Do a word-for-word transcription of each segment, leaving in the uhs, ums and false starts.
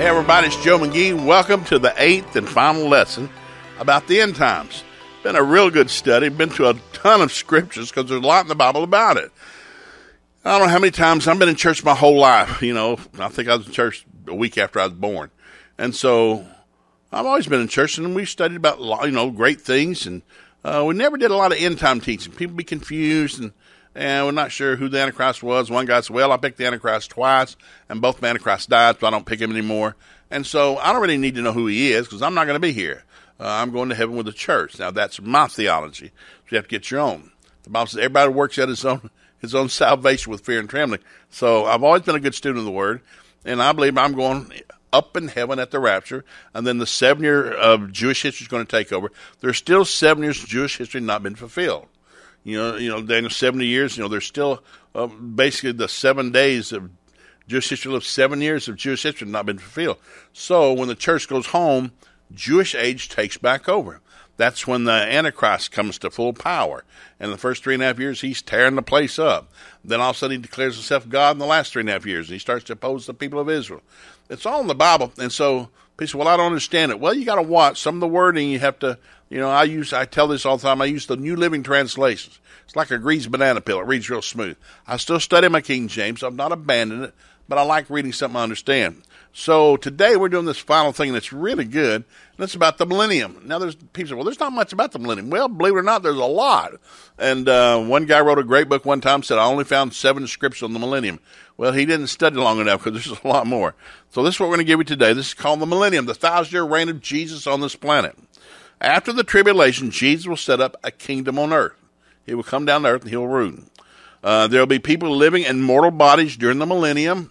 Hey everybody, it's Joe McGee. Welcome to the eighth and final lesson about the end times. Been a real good study. Been to a ton of scriptures because there's a lot in the Bible about it. I don't know how many times I've been in church my whole life. You know, I think I was in church a week after I was born. And so I've always been in church, and we studied about, you know, great things. And uh, we never did a lot of end time teaching. People be confused, and, and we're not sure who the Antichrist was. One guy said, well, I picked the Antichrist twice, and both the Antichrists died, so I don't pick him anymore. And so I don't really need to know who he is because I'm not going to be here. Uh, I'm going to heaven with the church. Now, that's my theology. So you have to get your own. The Bible says everybody works out his own his own salvation with fear and trembling. So I've always been a good student of the Word, and I believe I'm going up in heaven at the rapture, and then the seven year of Jewish history is going to take over. There's still seven years of Jewish history not been fulfilled. You know, you know, Daniel, seventy years, you know, there's still uh, basically the seven days of Jewish history lived seven years of Jewish history not been fulfilled. So when the church goes home, Jewish age takes back over. That's when the Antichrist comes to full power. And the first three and a half years, he's tearing the place up. Then all of a sudden, he declares himself God in the last three and a half years, and he starts to oppose the people of Israel. It's all in the Bible. And so people say, well, I don't understand it. Well, you got to watch some of the wording. You have to, you know, I use, I tell this all the time. I use the New Living Translations. It's like a greased banana peel. It reads real smooth. I still study my King James. I've not abandoned it, but I like reading something I understand. So today we're doing this final thing that's really good, and it's about the millennium. Now, there's people say, well, there's not much about the millennium. Well, believe it or not, there's a lot. And uh, one guy wrote a great book one time, said, I only found seven scriptures on the millennium. Well, he didn't study long enough because there's a lot more. So this is what we're going to give you today. This is called the millennium, the thousand-year reign of Jesus on this planet. After the tribulation, Jesus will set up a kingdom on earth. He will come down to earth and he'll rule. Uh, there will be people living in mortal bodies during the millennium.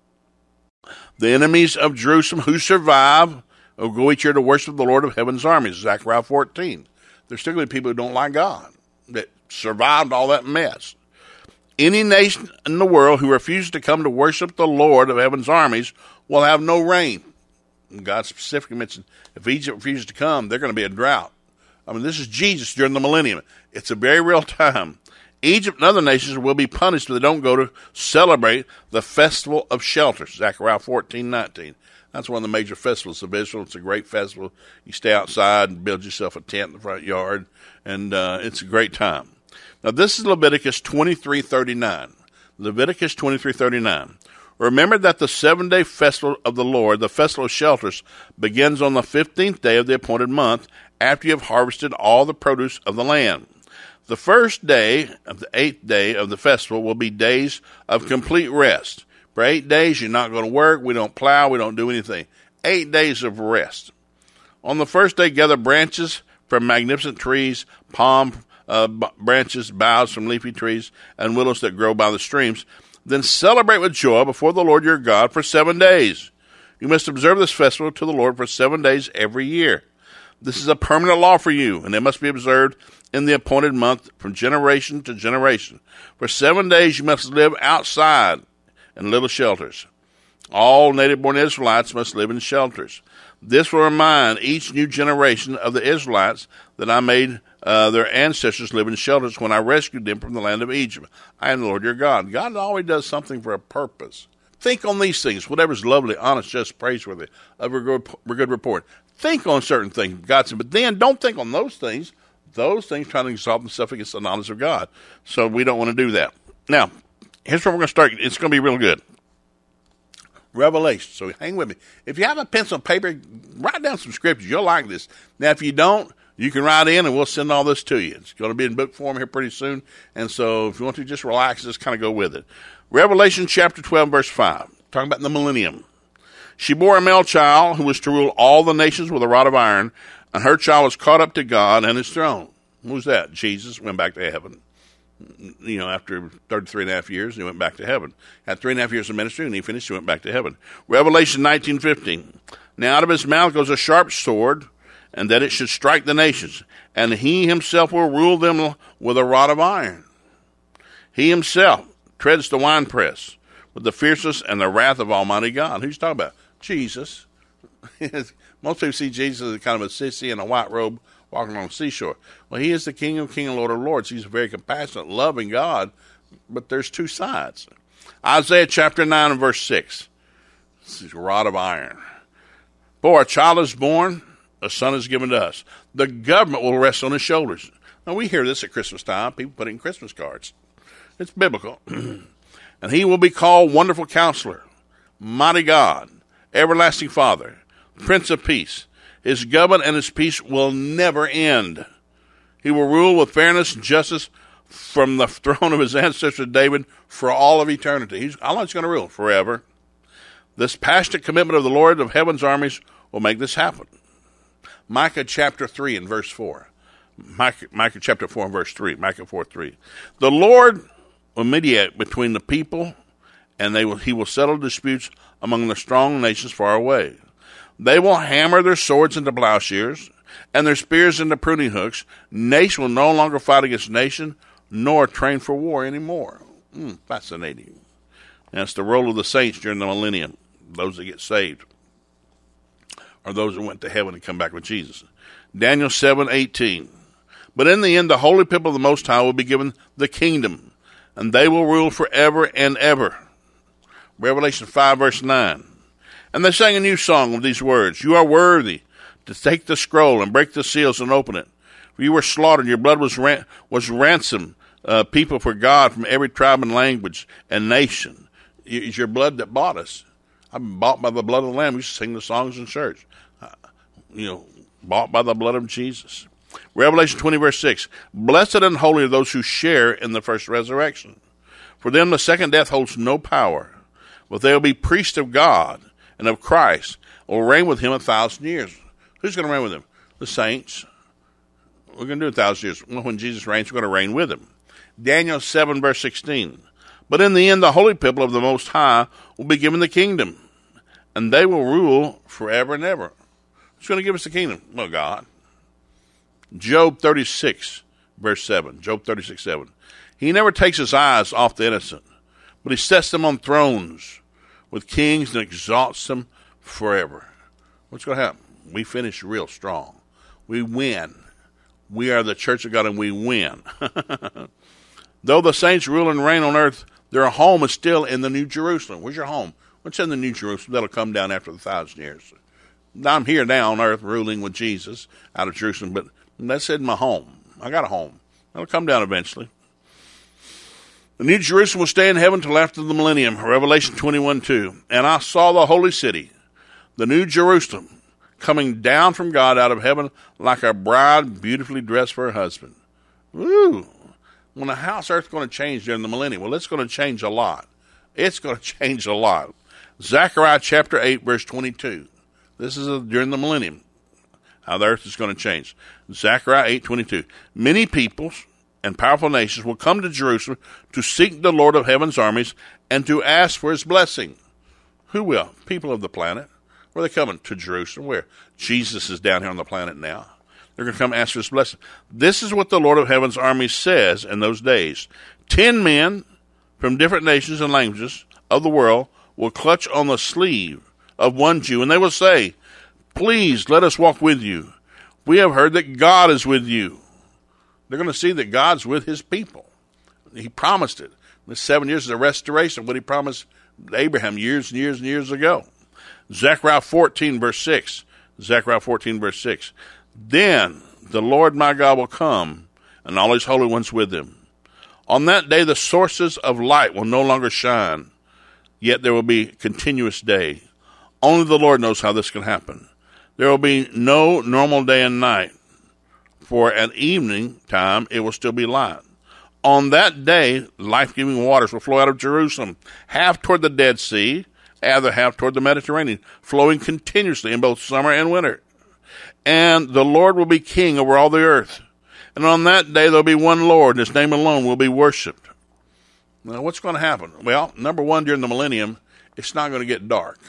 The enemies of Jerusalem who survive will go each year to worship the Lord of heaven's armies, Zechariah fourteen. There's still going to be people who don't like God, that survived all that mess. Any nation in the world who refuses to come to worship the Lord of heaven's armies will have no rain. And God specifically mentioned if Egypt refuses to come, they're going to be a drought. I mean, this is Jesus during the millennium. It's a very real time. Egypt and other nations will be punished if they don't go to celebrate the Festival of Shelters, Zechariah fourteen nineteen. That's one of the major festivals of Israel. It's a great festival. You stay outside and build yourself a tent in the front yard, and uh, it's a great time. Now, this is Leviticus twenty-three thirty-nine. Leviticus twenty-three thirty-nine. Remember that the seven-day festival of the Lord, the Festival of Shelters, begins on the fifteenth day of the appointed month after you have harvested all the produce of the land. The first day of the eighth day of the festival will be days of complete rest. For eight days, you're not going to work. We don't plow. We don't do anything. Eight days of rest. On the first day, gather branches from magnificent trees, palm uh, b- branches, boughs from leafy trees, and willows that grow by the streams. Then celebrate with joy before the Lord your God for seven days. You must observe this festival to the Lord for seven days every year. This is a permanent law for you, and it must be observed in the appointed month from generation to generation. For seven days you must live outside in little shelters. All native-born Israelites must live in shelters. This will remind each new generation of the Israelites that I made uh, their ancestors live in shelters when I rescued them from the land of Egypt. I am the Lord your God. God always does something for a purpose. Think on these things, whatever's lovely, honest, just, praiseworthy, of a good, a good report. Think on certain things, God said, but then don't think on those things. Those things trying to exalt themselves against the knowledge of God. So we don't want to do that. Now, here's where we're going to start. It's going to be real good. Revelation. So hang with me. If you have a pencil and paper, write down some scriptures. You'll like this. Now, if you don't, you can write in and we'll send all this to you. It's going to be in book form here pretty soon. And so if you want to just relax, just kind of go with it. Revelation chapter twelve, verse five. Talking about the millennium. She bore a male child who was to rule all the nations with a rod of iron, and her child was caught up to God and his throne. Who's that? Jesus went back to heaven. You know, after thirty-three and a half years, he went back to heaven. Had three and a half years of ministry, and he finished, he went back to heaven. Revelation nineteen fifteen. Now out of his mouth goes a sharp sword, and that it should strike the nations, and he himself will rule them with a rod of iron. He himself treads the winepress with the fierceness and the wrath of Almighty God. Who's talking about? Jesus. Most people see Jesus as kind of a sissy in a white robe walking on the seashore. Well, he is the King of Kings and Lord of Lords. He's a very compassionate, loving God, but there's two sides. Isaiah chapter nine and verse six. This is a rod of iron. For a child is born, a son is given to us. The government will rest on his shoulders. Now, we hear this at Christmas time. People put in Christmas cards. It's biblical. And he will be called Wonderful Counselor, Mighty God, Everlasting Father, Prince of Peace. His government and his peace will never end. He will rule with fairness and justice from the throne of his ancestor David for all of eternity. He's, how long is he going to rule? Forever. This passionate commitment of the Lord of heaven's armies will make this happen. Micah chapter three and verse four. Micah, Micah chapter four and verse three. Micah four three. The Lord will mediate between the people, and they will, he will settle disputes among the strong nations far away. They will hammer their swords into plowshares and their spears into pruning hooks. Nation will no longer fight against nation, nor train for war anymore. Mm, fascinating. That's the role of the saints during the millennium, those that get saved, or those that went to heaven and come back with Jesus. Daniel seven eighteen. But in the end, the holy people of the Most High will be given the kingdom, and they will rule forever and ever. Revelation five verse nine. And they sang a new song with these words, You are worthy to take the scroll and break the seals and open it. For you were slaughtered, your blood was ran- was ransomed, uh, people for God from every tribe and language and nation. It's your blood that bought us. I've been bought by the blood of the Lamb. We used to sing the songs in church. Uh, you know, bought by the blood of Jesus. Revelation twenty verse six. Blessed and holy are those who share in the first resurrection. For them the second death holds no power, but they will be priests of God and of Christ, will reign with him a thousand years. Who's going to reign with him? The saints. We're going to do a thousand years. Well, when Jesus reigns, we're going to reign with him. Daniel seven verse sixteen. But in the end, the holy people of the Most High will be given the kingdom, and they will rule forever and ever. Who's going to give us the kingdom? Well, God. Job thirty-six verse seven. Job thirty-six seven. He never takes his eyes off the innocent, but he sets them on thrones with kings and exalts them forever. What's going to happen? We finish real strong. We win. We are the church of God, and we win. Though the saints rule and reign on earth, their home is still in the New Jerusalem. Where's your home? What's in the New Jerusalem? That'll come down after the thousand years. I'm here now on earth ruling with Jesus out of Jerusalem, but that's in my home. I got a home. That'll come down eventually. The New Jerusalem will stay in heaven till after the millennium. Revelation twenty-one two. And I saw the holy city, the New Jerusalem, coming down from God out of heaven like a bride beautifully dressed for her husband. Woo! When the house earth's going to change during the millennium, well, it's going to change a lot. It's going to change a lot. Zechariah chapter eight, verse twenty-two. This is a, during the millennium, how the earth is going to change. Zechariah eight twenty-two. Many peoples and powerful nations will come to Jerusalem to seek the Lord of heaven's armies and to ask for his blessing. Who will? People of the planet. Where are they coming? To Jerusalem, where Jesus is down here on the planet now. They're going to come ask for his blessing. This is what the Lord of heaven's armies says in those days. Ten men from different nations and languages of the world will clutch on the sleeve of one Jew, and they will say, Please let us walk with you. We have heard that God is with you. They're going to see that God's with his people. He promised it. The seven years is a restoration of what he promised Abraham years and years and years ago. Zechariah fourteen, verse six. Zechariah fourteen, verse six. Then the Lord my God will come, and all his holy ones with him. On that day the sources of light will no longer shine, yet there will be continuous day. Only the Lord knows how this can happen. There will be no normal day and night. For at evening time it will still be light. On that day, life-giving waters will flow out of Jerusalem, half toward the Dead Sea, other half toward the Mediterranean, flowing continuously in both summer and winter. And the Lord will be king over all the earth. And on that day there will be one Lord, and his name alone will be worshipped. Now, what's going to happen? Well, number one, during the millennium, it's not going to get dark.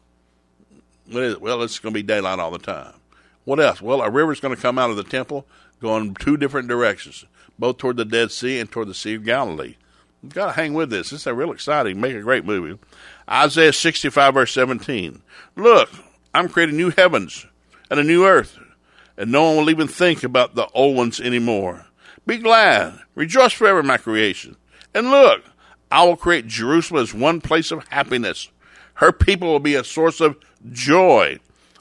What is it? Well, it's going to be daylight all the time. What else? Well, a river's going to come out of the temple, going two different directions, both toward the Dead Sea and toward the Sea of Galilee. You've got to hang with this. This is real exciting. Make a great movie. Isaiah sixty-five, verse seventeen. Look, I'm creating new heavens and a new earth, and no one will even think about the old ones anymore. Be glad. Rejoice forever in my creation. And look, I will create Jerusalem as one place of happiness. Her people will be a source of joy.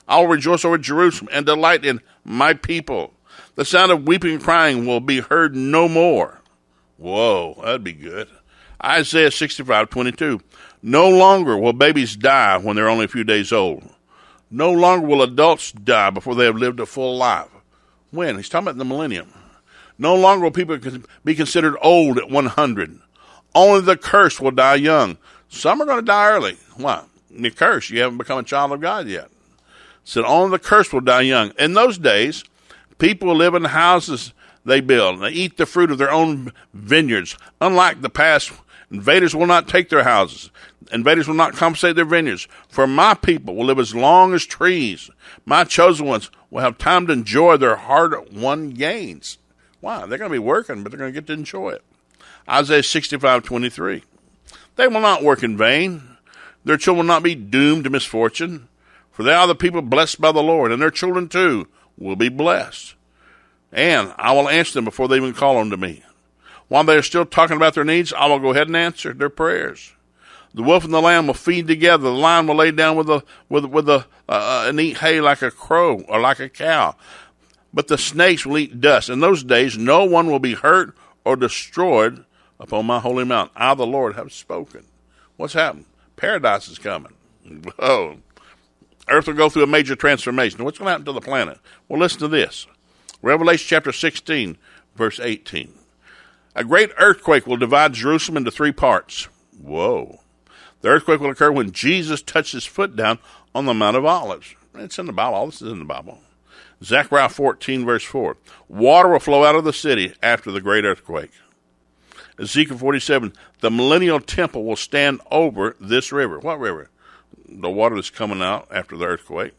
I will rejoice over Jerusalem and delight in my people. The sound of weeping and crying will be heard no more. Whoa, that'd be good. Isaiah sixty-five twenty-two. No longer will babies die when they're only a few days old. No longer will adults die before they have lived a full life. When? He's talking about the millennium. No longer will people be considered old at one hundred. Only the cursed will die young. Some are going to die early. Why? You're cursed. You haven't become a child of God yet. Said only the cursed will die young. In those days, people live in the houses they build, and they eat the fruit of their own vineyards. Unlike the past, invaders will not take their houses. Invaders will not confiscate their vineyards. For my people will live as long as trees. My chosen ones will have time to enjoy their hard-won gains. Wow, they're going to be working, but they're going to get to enjoy it. Isaiah sixty-five twenty-three. They will not work in vain. Their children will not be doomed to misfortune. For they are the people blessed by the Lord, and their children too will be blessed. And I will answer them before they even call unto me. While they are still talking about their needs, I will go ahead and answer their prayers. The wolf and the lamb will feed together. The lion will lay down with a with with a uh, and eat hay like a crow or like a cow. But the snakes will eat dust. In those days, no one will be hurt or destroyed upon my holy mountain. I, the Lord, have spoken. What's happened? Paradise is coming. Oh, Earth will go through a major transformation. What's going to happen to the planet? Well, listen to this. Revelation chapter sixteen, verse eighteen. A great earthquake will divide Jerusalem into three parts. Whoa. The earthquake will occur when Jesus touched his foot down on the Mount of Olives. It's in the Bible. All this is in the Bible. Zechariah fourteen, verse four. Water will flow out of the city after the great earthquake. Ezekiel forty-seven. The millennial temple will stand over this river. What river? The water that's coming out after the earthquake.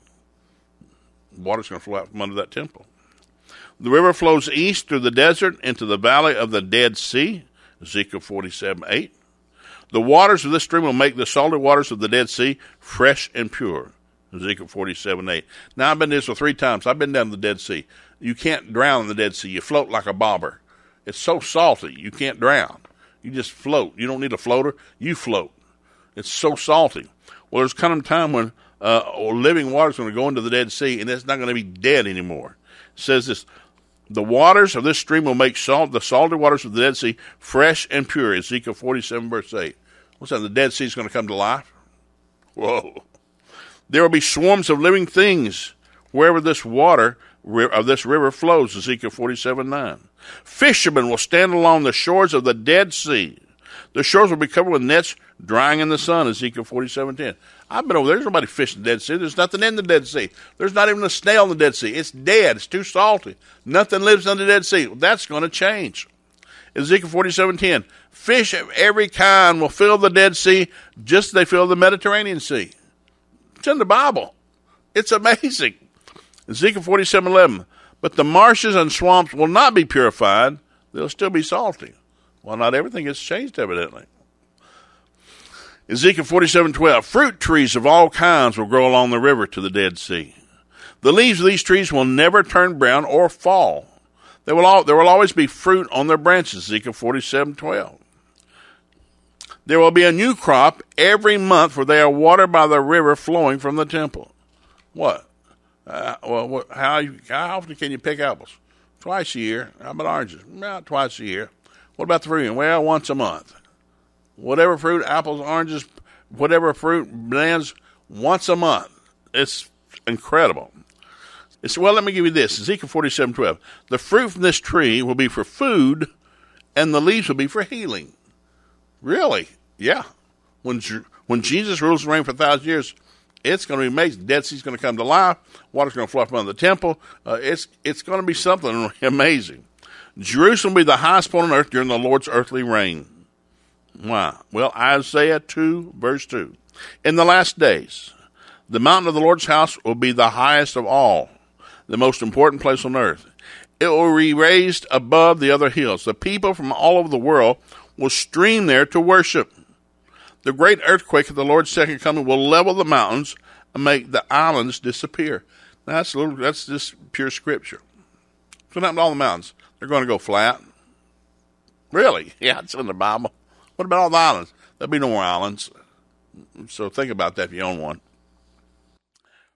Water's going to flow out from under that temple. The river flows east through the desert into the valley of the Dead Sea. Ezekiel forty-seven, eight. The waters of this stream will make the salty waters of the Dead Sea fresh and pure. Ezekiel forty-seven, eight. Now, I've been to Israel three times. I've been down to the Dead Sea. You can't drown in the Dead Sea. You float like a bobber. It's so salty, you can't drown. You just float. You don't need a floater. You float. It's so salty. Well, there's coming a time when uh, living water is going to go into the Dead Sea, and it's not going to be dead anymore. It says this, the waters of this stream will make salt, the salty waters of the Dead Sea fresh and pure. Ezekiel forty-seven, verse eight. What's that? The Dead Sea is going to come to life? Whoa. There will be swarms of living things wherever this water of this river flows. Ezekiel forty-seven, nine. Fishermen will stand along the shores of the Dead Sea. The shores will be covered with nets drying in the sun. Ezekiel forty-seven, ten. I've been over there. There's nobody fishing the Dead Sea. There's nothing in the Dead Sea. There's not even a snail in the Dead Sea. It's dead. It's too salty. Nothing lives in the Dead Sea. That's going to change. Ezekiel forty-seven, ten. Fish of every kind will fill the Dead Sea just as they fill the Mediterranean Sea. It's in the Bible. It's amazing. Ezekiel forty-seven, eleven. But the marshes and swamps will not be purified. They'll still be salty. Well, not everything gets changed, evidently. Ezekiel forty-seven, twelve. Fruit trees of all kinds will grow along the river to the Dead Sea. The leaves of these trees will never turn brown or fall. There will, all, there will always be fruit on their branches. Ezekiel forty-seven, twelve. There will be a new crop every month, for they are watered by the river flowing from the temple. What? Uh, well, what, how, how often can you pick apples? Twice a year. How about oranges? Not twice a year. What about the fruit? Well, once a month. Whatever fruit, apples, oranges, whatever fruit, bananas, once a month. It's incredible. It's, well, let me give you this. Ezekiel forty-seven, twelve. The fruit from this tree will be for food, and the leaves will be for healing. Really? Yeah. When when Jesus rules and reigns for a thousand years, it's going to be amazing. Dead Sea's going to come to life. Water's going to flow from the temple. Uh, it's it's going to be something amazing. Jerusalem will be the highest point on earth during the Lord's earthly reign. Why? Well, Isaiah two, verse two. In the last days, the mountain of the Lord's house will be the highest of all, the most important place on earth. It will be raised above the other hills. The people from all over the world will stream there to worship. The great earthquake of the Lord's second coming will level the mountains and make the islands disappear. Now, that's a little, that's just pure scripture. What's going to happen to all the mountains? They're going to go flat. Really? Yeah, it's in the Bible. What about all the islands? There'll be no more islands. So think about that if you own one.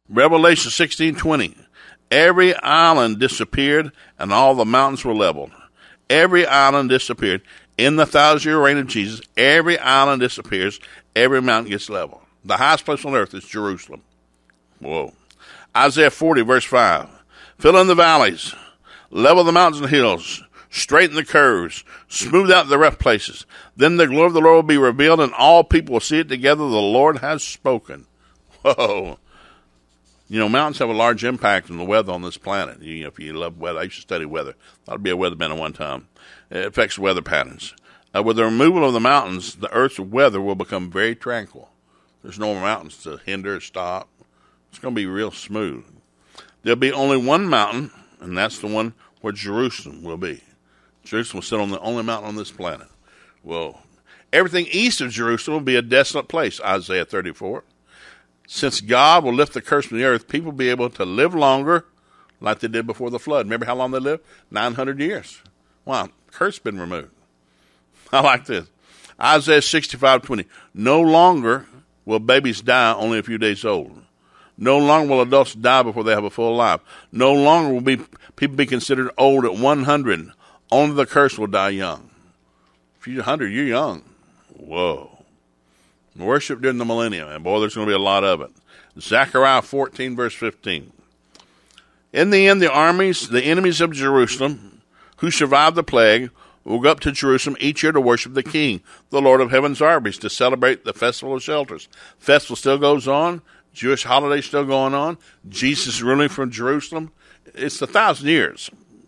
Revelation sixteen twenty. Every island disappeared, and all the mountains were leveled. Every island disappeared. In the thousand-year reign of Jesus, every island disappears, every mountain gets leveled. The highest place on earth is Jerusalem. Whoa. Isaiah forty, verse five. Fill in the valleys, level the mountains and hills, straighten the curves, smooth out the rough places. Then the glory of the Lord will be revealed, and all people will see it together. The Lord has spoken. Whoa. You know, mountains have a large impact on the weather on this planet. You know, if you love weather, I used to study weather. I'd be a weatherman at one time. It affects weather patterns. Uh, with the removal of the mountains, the earth's weather will become very tranquil. There's no mountains to hinder or stop. It's going to be real smooth. There'll be only one mountain, and that's the one where Jerusalem will be. Jerusalem will sit on the only mountain on this planet. Well, everything east of Jerusalem will be a desolate place, Isaiah thirty-four. Since God will lift the curse from the earth, people will be able to live longer like they did before the flood. Remember how long they lived? nine hundred years. Wow, curse been removed. I like this. Isaiah sixty-five twenty. No longer will babies die only a few days old. No longer will adults die before they have a full life. No longer will be people be considered old at one hundred. Only the curse will die young. If you're one hundred, you're young. Whoa. Worship during the millennium, and boy, there's going to be a lot of it. Zechariah fourteen, verse fifteen. In the end, the armies, the enemies of Jerusalem, who survived the plague, will go up to Jerusalem each year to worship the King, the Lord of heaven's armies, to celebrate the Festival of Shelters. Festival still goes on. Jewish holidays still going on. Jesus ruling from Jerusalem. It's a thousand years.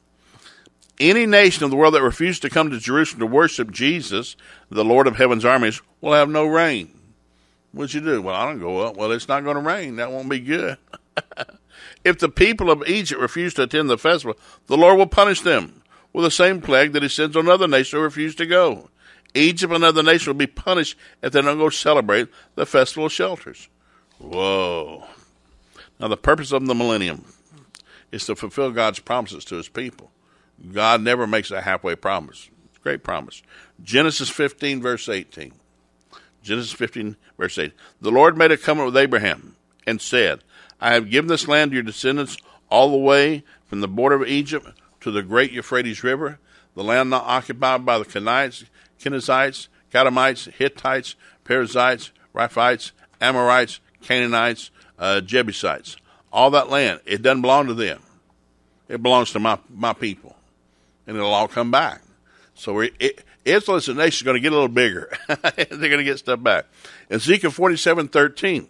Any nation of the world that refuses to come to Jerusalem to worship Jesus, the Lord of heaven's armies, will have no rain. What'd you do? Well, I don't go up. Well, it's not going to rain. That won't be good. If the people of Egypt refuse to attend the festival, the Lord will punish them with the same plague that he sends on other nations who refuse to go. Egypt and other nations will be punished if they don't go celebrate the Festival of Shelters. Whoa. Now, the purpose of the millennium is to fulfill God's promises to his people. God never makes a halfway promise. It's a great promise. Genesis fifteen, verse eighteen. Genesis fifteen, verse eight. The Lord made a covenant with Abraham and said, I have given this land to your descendants all the way from the border of Egypt to the great Euphrates River, the land not occupied by the Canaanites, Kenizzites, Kadamites, Hittites, Perizzites, Rephites, Amorites, Canaanites, uh, Jebusites. All that land, it doesn't belong to them. It belongs to my, my people. And it'll all come back. So it, it, Israel as a nation is going to get a little bigger. They're going to get stuff back. Ezekiel forty-seven thirteen.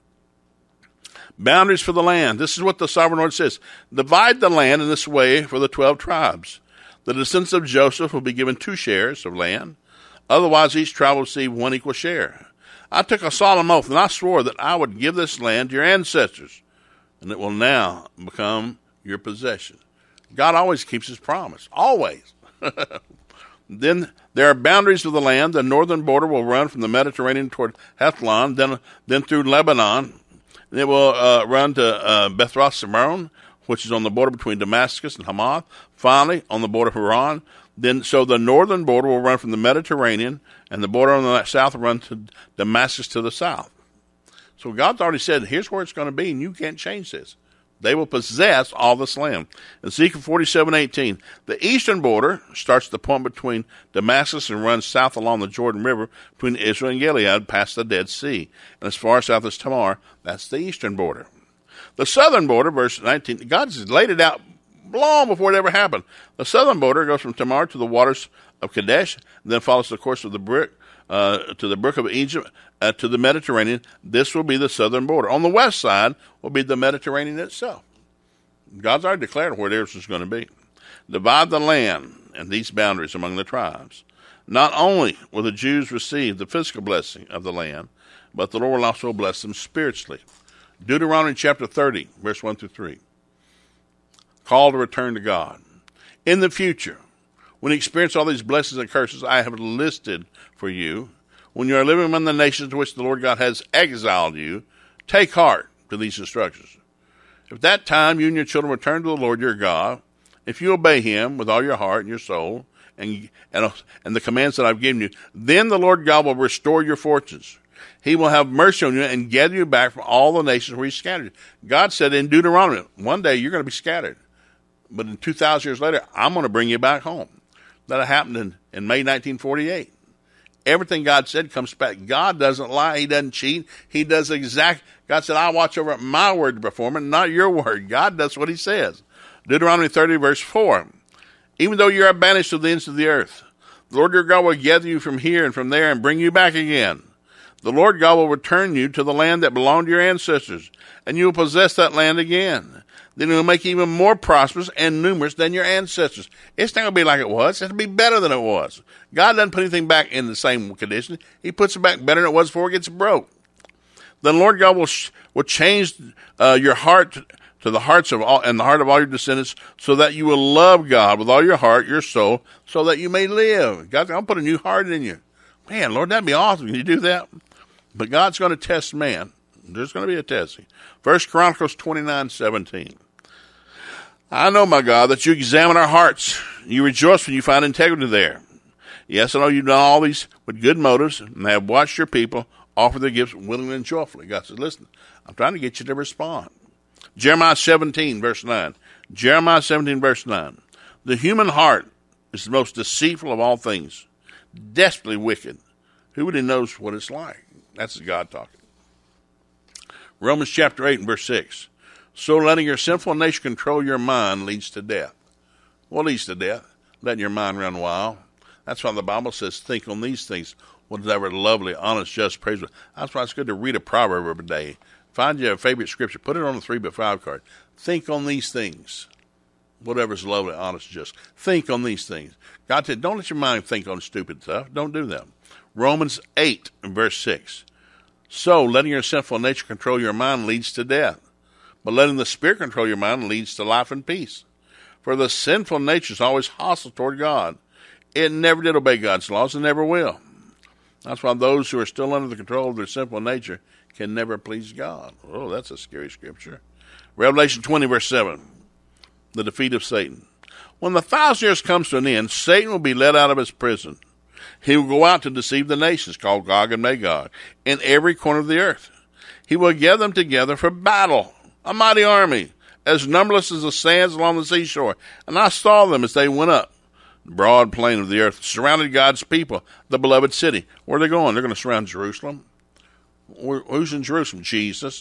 Boundaries for the land. This is what the sovereign Lord says. Divide the land in this way for the twelve tribes. The descendants of Joseph will be given two shares of land. Otherwise, each tribe will receive one equal share. I took a solemn oath, and I swore that I would give this land to your ancestors, and it will now become your possession. God always keeps his promise. Always. Then there are boundaries of the land. The northern border will run from the Mediterranean toward Hethlon, then then through Lebanon. And it will uh, run to uh, Bethroth-Simron, which is on the border between Damascus and Hamath. Finally, on the border of Haran. Then, so the northern border will run from the Mediterranean, and the border on the south will run to Damascus to the south. So God's already said, here's where it's going to be, and you can't change this. They will possess all this land. Ezekiel forty-seven eighteen. The eastern border starts at the point between Damascus and runs south along the Jordan River between Israel and Gilead past the Dead Sea. And as far south as Tamar, that's the eastern border. The southern border, verse nineteen, God's laid it out long before it ever happened. The southern border goes from Tamar to the waters of Kadesh, and then follows the course of the brook uh, to the brook of Egypt, uh, to the Mediterranean. This will be the southern border. On the west side will be the Mediterranean itself. God's already declared where theirs is going to be. Divide the land and these boundaries among the tribes. Not only will the Jews receive the physical blessing of the land, but the Lord will also bless them spiritually. Deuteronomy chapter thirty, verse one through three. Call to return to God. In the future, when you experience all these blessings and curses I have listed for you, when you are living among the nations to which the Lord God has exiled you, take heart to these instructions. If that time you and your children return to the Lord your God, if you obey him with all your heart and your soul, and, and, and the commands that I've given you, then the Lord God will restore your fortunes. He will have mercy on you and gather you back from all the nations where he scattered you. God said in Deuteronomy, one day you're going to be scattered. But in two thousand years later, I'm going to bring you back home. That happened in, in May nineteen forty-eight. Everything God said comes back. God doesn't lie. He doesn't cheat. He does exact. God said, I watch over my word to perform it, not your word. God does what he says. Deuteronomy thirty, verse four. Even though you are banished to the ends of the earth, the Lord your God will gather you from here and from there and bring you back again. The Lord God will return you to the land that belonged to your ancestors, and you will possess that land again. Then he will make you even more prosperous and numerous than your ancestors. It's not going to be like it was. It'll be better than it was. God doesn't put anything back in the same condition. He puts it back better than it was before it gets broke. Then Lord God will sh- will change uh, your heart to the hearts of all and the heart of all your descendants, so that you will love God with all your heart, your soul, so that you may live. God's going to put a new heart in you. Man, Lord, that'd be awesome. Can you do that? But God's going to test man. There's going to be a testing. First Chronicles twenty-nine seventeen. I know, my God, that you examine our hearts. You rejoice when you find integrity there. Yes, I know you've done all these with good motives and have watched your people offer their gifts willingly and joyfully. God said, listen, I'm trying to get you to respond. Jeremiah seventeen, verse nine. Jeremiah seventeen, verse nine. The human heart is the most deceitful of all things, desperately wicked. Who really knows what it's like? That's God talking. Romans chapter eight and verse six. So letting your sinful nature control your mind leads to death. What leads to death? Letting your mind run wild. That's why the Bible says, think on these things, whatever lovely, honest, just, praiseworthy. That's why it's good to read a proverb every day. Find your favorite scripture. Put it on a three by five card. Think on these things. Whatever's lovely, honest, just. Think on these things. God said, don't let your mind think on stupid stuff. Don't do that. Romans eight and verse six. So letting your sinful nature control your mind leads to death. But letting the Spirit control your mind leads to life and peace. For the sinful nature is always hostile toward God. It never did obey God's laws and never will. That's why those who are still under the control of their sinful nature can never please God. Oh, that's a scary scripture. Revelation twenty, verse seven. The defeat of Satan. When the thousand years comes to an end, Satan will be let out of his prison. He will go out to deceive the nations, called Gog and Magog, in every corner of the earth. He will gather them together for battle, a mighty army, as numberless as the sands along the seashore. And I saw them as they went up the broad plain of the earth, surrounded God's people, the beloved city. Where are they going? They're going to surround Jerusalem. Who's in Jerusalem? Jesus.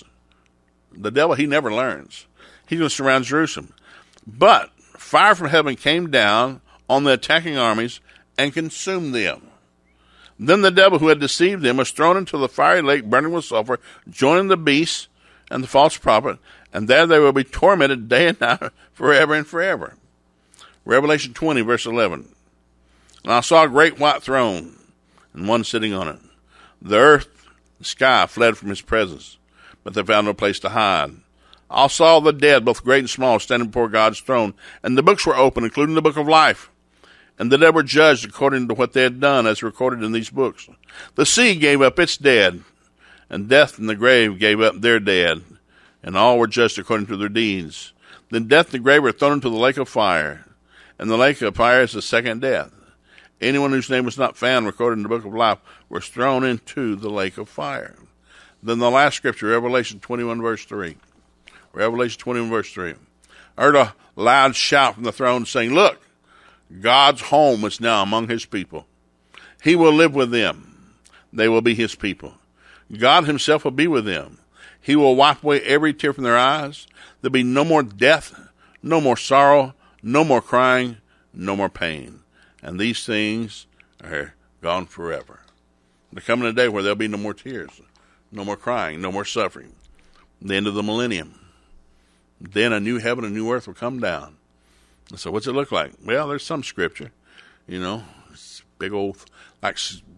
The devil, he never learns. He's going to surround Jerusalem. But fire from heaven came down on the attacking armies and consumed them. Then the devil who had deceived them was thrown into the fiery lake burning with sulfur, joining the beast and the false prophet, and there they will be tormented day and night forever and forever. Revelation twenty, verse eleven. And I saw a great white throne, and one sitting on it. The earth, the sky fled from his presence, but they found no place to hide. I saw the dead, both great and small, standing before God's throne, and the books were open, including the book of life. And the dead were judged according to what they had done, as recorded in these books. The sea gave up its dead, and death and the grave gave up their dead, and all were judged according to their deeds. Then death and the grave were thrown into the lake of fire, and the lake of fire is the second death. Anyone whose name was not found recorded in the book of life was thrown into the lake of fire. Then the last scripture, Revelation twenty-one, verse three. Revelation twenty-one, verse three. I heard a loud shout from the throne saying, look, God's home is now among his people. He will live with them. They will be his people. God himself will be with them. He will wipe away every tear from their eyes. There'll be no more death, no more sorrow, no more crying, no more pain. And these things are gone forever. There's coming a day where there'll be no more tears, no more crying, no more suffering. The end of the millennium. Then a new heaven and a new earth will come down. So what's it look like? Well, there's some scripture, you know, it's big old, like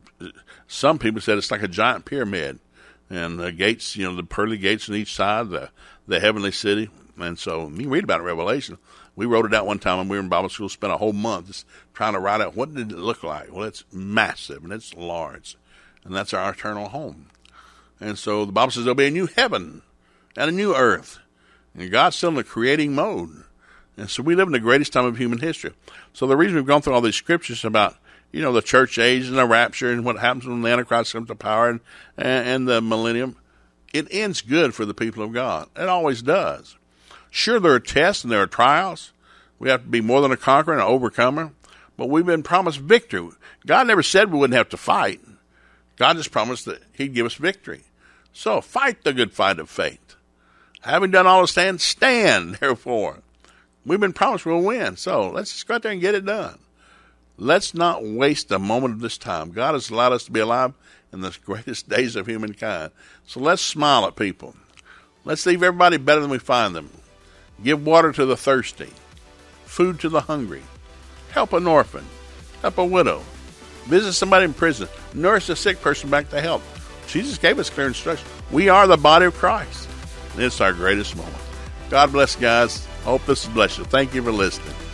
some people said it's like a giant pyramid. And the gates, you know, the pearly gates on each side, the the heavenly city. And so you read about it in Revelation. We wrote it out one time when we were in Bible school, spent a whole month just trying to write out what did it look like. Well, it's massive and it's large. And that's our eternal home. And so the Bible says there'll be a new heaven and a new earth. And God's still in the creating mode. And so we live in the greatest time of human history. So the reason we've gone through all these scriptures about you know, the church age and the rapture and what happens when the Antichrist comes to power and, and, and the millennium, it ends good for the people of God. It always does. Sure, there are tests and there are trials. We have to be more than a conqueror and an overcomer. But we've been promised victory. God never said we wouldn't have to fight. God just promised that he'd give us victory. So fight the good fight of faith. Having done all to stand, stand, therefore. We've been promised we'll win. So let's just go out there and get it done. Let's not waste a moment of this time. God has allowed us to be alive in the greatest days of humankind. So let's smile at people. Let's leave everybody better than we find them. Give water to the thirsty. Food to the hungry. Help an orphan. Help a widow. Visit somebody in prison. Nurse a sick person back to health. Jesus gave us clear instructions. We are the body of Christ. And it's our greatest moment. God bless, guys. I hope this has blessed you. Thank you for listening.